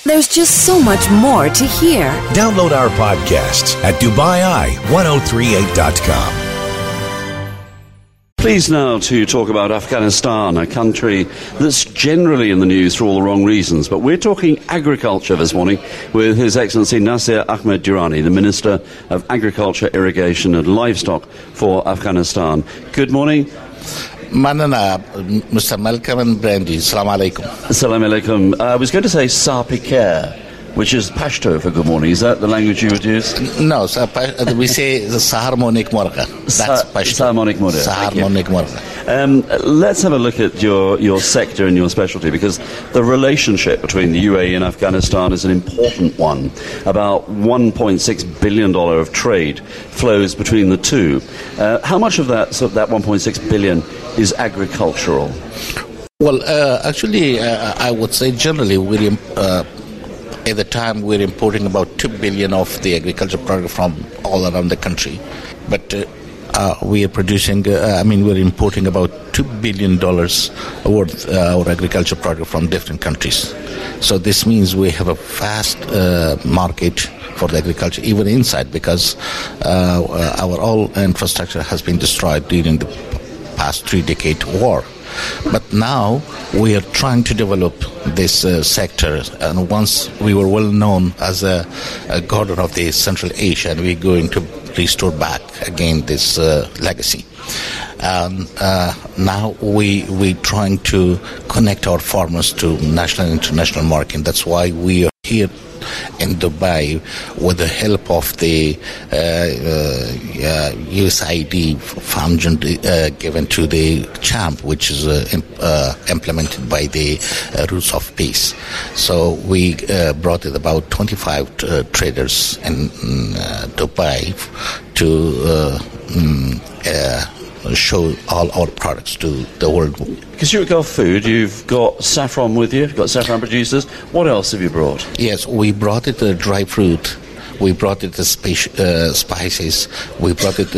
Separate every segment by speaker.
Speaker 1: There's just so much more to hear.
Speaker 2: Download our podcasts at DubaiI1038.com.
Speaker 3: Pleased now to talk about Afghanistan, a country that's generally in the news for all the wrong reasons. But we're talking agriculture this morning with His Excellency Nasir Ahmed Durrani, the Minister of Agriculture, Irrigation and Livestock for Afghanistan. Good morning.
Speaker 4: Manana, Mr. Malcolm and Brandy. Assalamu alaikum.
Speaker 3: Assalamu alaikum. I was going to say Sapiker, which is Pashto for good morning. Is that the language you would use?
Speaker 4: No, we say the Saharmonic Morga. That's Pashto.
Speaker 3: Saharmonic Morga.
Speaker 4: Saharmonic Morga.
Speaker 3: Let's have a look at your sector and your specialty, because the relationship between the UAE and Afghanistan is an important one. About $1.6 billion of trade flows between the two. How much of that $1.6 billion is agricultural?
Speaker 4: Well, actually, I would say generally at the time we're importing about $2 billion of the agriculture product from all around the country. But we are producing, we're importing about $2 billion worth our agriculture product from different countries. So this means we have a vast market for the agriculture, even inside, because our all infrastructure has been destroyed during the past 3-decade war. But now we are trying to develop this sector, and once we were well known as a garden of the Central Asia, and we're going to restore back again this legacy. Now we're trying to connect our farmers to national and international market. That's why we are here in Dubai with the help of the USAID fund given to the CHAMP, which is implemented by the Roots of Peace. So we brought in about 25 traders in Dubai to show all our products to the world.
Speaker 3: Because you're at Gulf Food, you've got saffron with you, you've got saffron producers. What else have you brought?
Speaker 4: Yes, we brought it dry fruit. We brought it spices. We brought it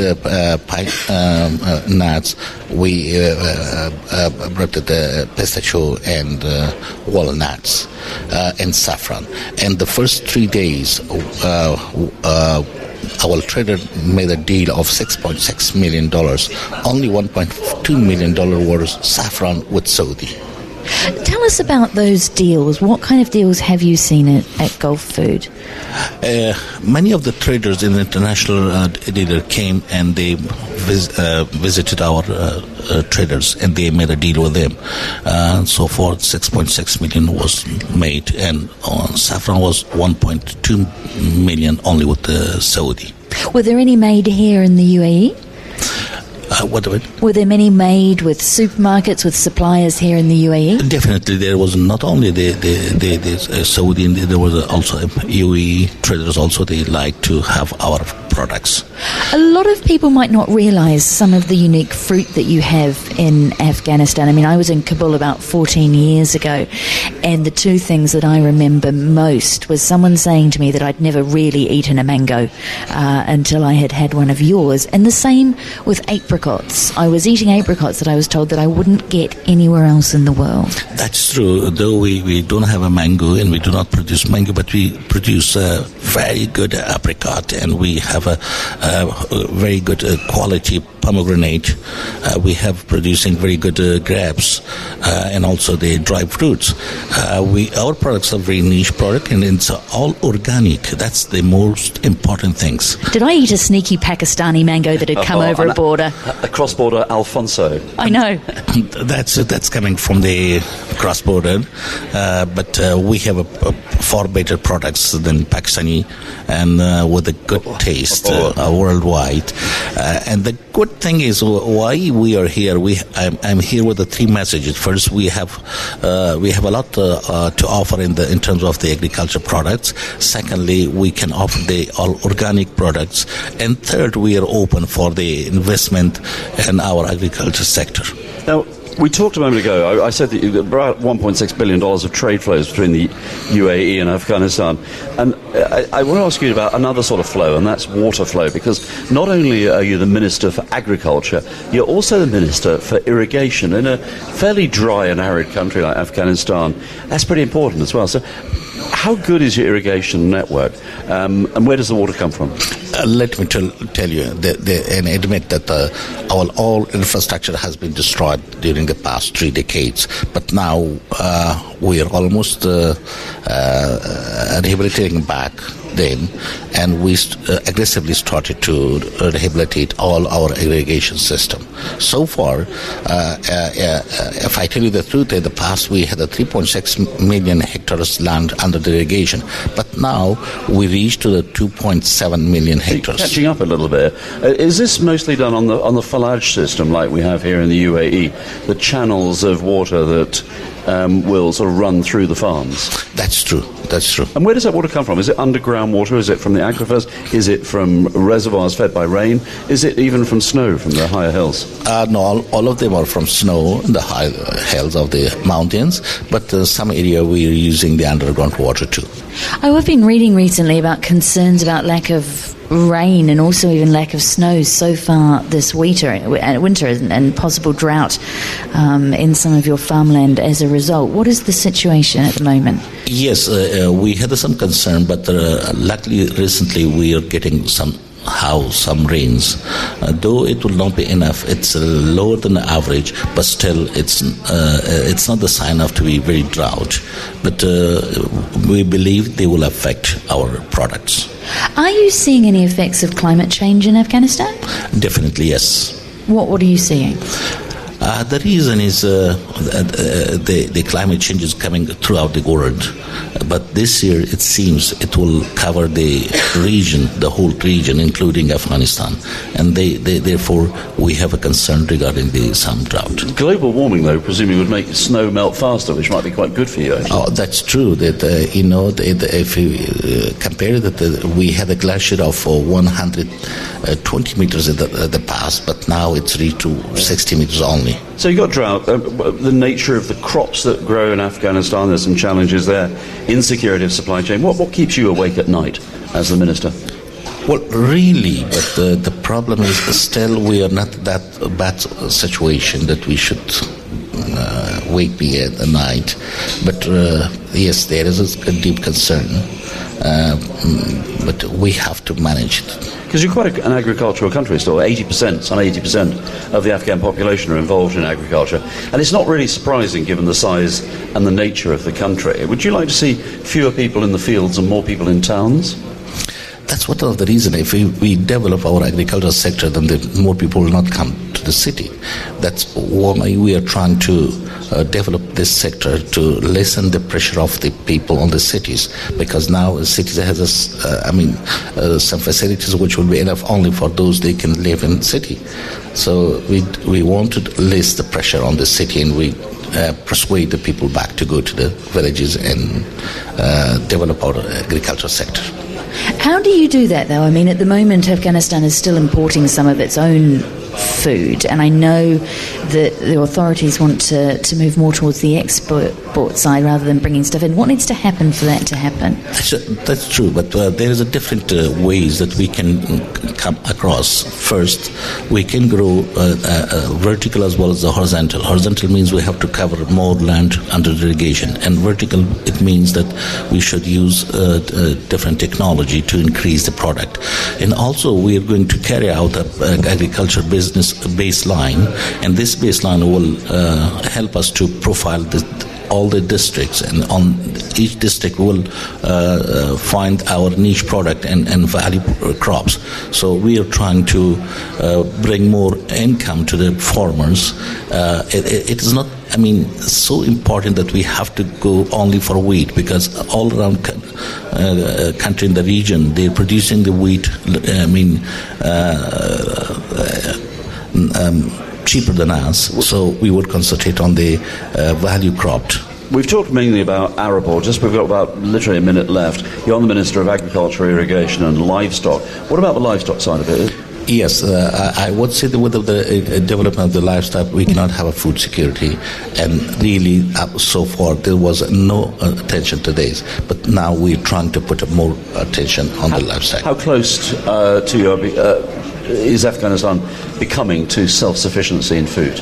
Speaker 4: nuts. We brought it pistachio and walnuts and saffron. And the first 3 days, our trader made a deal of $6.6 million. Only $1.2 million worth saffron with Saudi.
Speaker 5: Tell us about those deals. What kind of deals have you seen at Gulf Food?
Speaker 4: Many of the traders in the international dealer came and they visited our traders, and they made a deal with them. So far, $6.6 million was made, and saffron was $1.2 million only with the Saudi.
Speaker 5: Were there any made here in the UAE?
Speaker 4: What of it?
Speaker 5: Were there many made with supermarkets, with suppliers here in the UAE?
Speaker 4: Definitely, there was not only the Saudi, there was also UAE traders also. They like to have our products.
Speaker 5: A lot of people might not realize some of the unique fruit that you have in Afghanistan. I mean, I was in Kabul about 14 years ago, and the two things that I remember most was someone saying to me that I'd never really eaten a mango until I had had one of yours, and the same with apricots. I was eating apricots that I was told that I wouldn't get anywhere else in the world.
Speaker 4: That's true. Though we don't have a mango and we do not produce mango, but we produce a very good apricot, and we have a very good quality pomegranate. We have producing very good grapes and also the dry fruits. Our products are very niche product, and it's all organic. That's the most important things.
Speaker 5: Did I eat a sneaky Pakistani mango that had come over a border?
Speaker 3: A cross-border Alfonso.
Speaker 5: I know.
Speaker 4: That's coming from the cross-border, but we have a far better products than Pakistani, and with a good taste worldwide. And the good thing is why we are here. I'm here with the three messages. First, we have a lot to offer in terms of the agriculture products. Secondly, we can offer the all organic products, and third, we are open for the investment in our agriculture sector.
Speaker 3: Now, We talked a moment ago, I said that about $1.6 billion of trade flows between the UAE and Afghanistan. And I want to ask you about another sort of flow, and that's water flow, because not only are you the Minister for Agriculture, you're also the Minister for Irrigation. In a fairly dry and arid country like Afghanistan, that's pretty important as well. So how good is your irrigation network, and where does the water come from?
Speaker 4: Let me tell you and admit that our all infrastructure has been destroyed during the past 3 decades. But now we are almost rehabilitating back then, and we aggressively started to rehabilitate all our irrigation system. So far, if I tell you the truth, in the past we had a 3.6 million hectares land under the irrigation, but now we reached to the 2.7 million hectares.
Speaker 3: Catching up a little bit. Is this mostly done on the Falaj system, like we have here in the UAE, the channels of water that will sort of run through the farms?
Speaker 4: That's true.
Speaker 3: And where does that water come from? Is it underground water? Is it from the aquifers? Is it from reservoirs fed by rain? Is it even from snow from the higher hills?
Speaker 4: No, all of them are from snow, the high hills of the mountains, but some area we are using the underground water too.
Speaker 5: I've been reading recently about concerns about lack of rain and also even lack of snow so far this winter and possible drought in some of your farmland as a result. What is the situation at the moment?
Speaker 4: Yes, we had some concern, but luckily recently we are getting some rains. Though it will not be enough, it's lower than the average, but still it's not the sign of to be very drought. But we believe they will affect our products.
Speaker 5: Are you seeing any effects of climate change in Afghanistan?
Speaker 4: Definitely, yes.
Speaker 5: What are you seeing?
Speaker 4: The reason is the climate change is coming throughout the world. But this year, it seems it will cover the region, the whole region, including Afghanistan. And therefore, we have a concern regarding some drought.
Speaker 3: Global warming, though, presumably would make snow melt faster, which might be quite good for you, actually.
Speaker 4: Oh, that's true. That if you compare that, we had a glacier of 120 meters in the past, but now it's reached to 60 meters only.
Speaker 3: So you've got drought, the nature of the crops that grow in Afghanistan, there's some challenges there, insecurity of supply chain. What keeps you awake at night as the minister?
Speaker 4: Well, really, but the problem is still we are not that bad situation that we should wake me at the night. But yes, there is a deep concern, but we have to manage it.
Speaker 3: Because you're quite an agricultural country still. 80% of the Afghan population are involved in agriculture. And it's not really surprising given the size and the nature of the country. Would you like to see fewer people in the fields and more people in towns?
Speaker 4: That's one of the reasons. If we develop our agricultural sector, then more people will not come to the city. That's why we are trying to develop this sector to lessen the pressure of the people on the cities. Because now the cities has some facilities which will be enough only for those they can live in the city. So we want to lessen the pressure on the city, and we persuade the people back to go to the villages and develop our agricultural sector.
Speaker 5: How do you do that, though? I mean, at the moment, Afghanistan is still importing some of its own food, and I know that the authorities want to move more towards the export side rather than bringing stuff in. What needs to happen for that to happen?
Speaker 4: That's true, but there is a different ways that we can come across. First, we can grow vertical as well as the horizontal. Horizontal means we have to cover more land under irrigation, and vertical, it means that we should use different technology to increase the product. And also, we are going to carry out an agriculture business baseline, and this baseline will help us to profile all the districts, and on each district will find our niche product and value crops. So we are trying to bring more income to the farmers. It is not, so important that we have to go only for wheat, because all around country in the region, they're producing the wheat, cheaper than us, so we would concentrate on the value cropped.
Speaker 3: We've talked mainly about arable. We've got about literally a minute left. You're the Minister of Agriculture, Irrigation and Livestock. What about the livestock side of it?
Speaker 4: Yes, I would say that with the development of the lifestyle, we cannot have a food security, and really, so far there was no attention to this. But now we're trying to put more attention on the lifestyle.
Speaker 3: How close is Afghanistan becoming to self-sufficiency in food?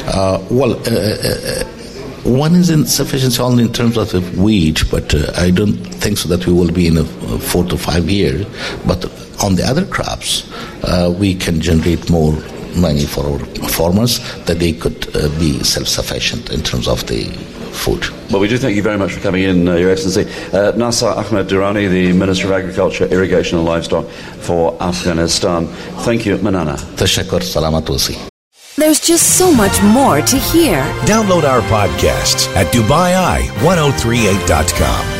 Speaker 4: One is insufficiency only in terms of the wheat, but I don't think so that we will be in 4 to 5 years. But on the other crops, we can generate more money for our farmers, that they could be self-sufficient in terms of the food.
Speaker 3: Well, we do thank you very much for coming in, Your Excellency. Nasser Ahmed Durrani, the Minister of Agriculture, Irrigation and Livestock for Afghanistan. Thank you, Manana.
Speaker 4: Tashakkur, salamat wasi.
Speaker 1: There's just so much more to hear.
Speaker 2: Download our podcasts at DubaiEye1038.com.